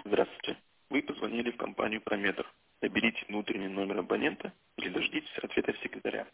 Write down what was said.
Здравствуйте. Вы позвонили в компанию Прометр. Наберите внутренний номер абонента или дождитесь ответа секретаря.